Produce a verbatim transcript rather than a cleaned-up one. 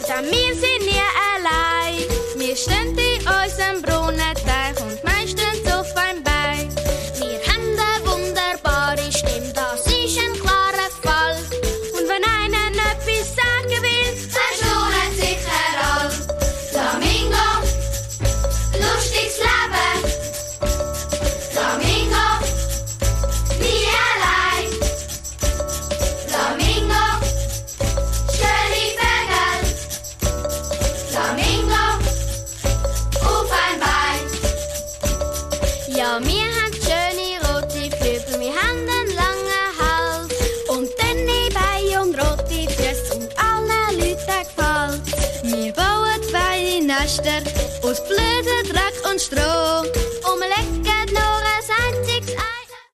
denn wir sind nie allein. Wir stehen in unserem Brunnenteich und meistens auf einem Bein. Wir haben eine wunderbare Stimme, das ist ein klarer Fall. Und wenn einer etwas sagen will, dann schnurren sicher all. Flamingo, lustiges Leben. Flamingo, nie allein. Flamingo, schöne Vögel. Flamingo, auf ein Bein. ja, wir haben schöne rote Flügel, wir haben einen langen Hals. Und dünne Beine und rote Füße und allen Leuten gefällt. Wir bauen feine Nester aus Blöden, Dreck und Stroh.